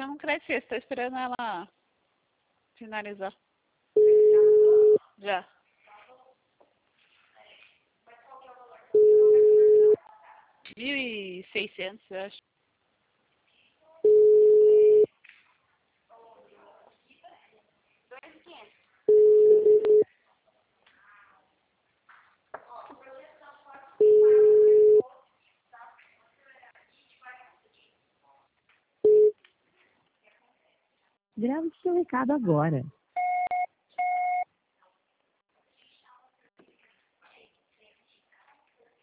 fazendo um crédito, estou esperando ela finalizar. Já. R$ 1.600, eu acho. Grave seu recado agora.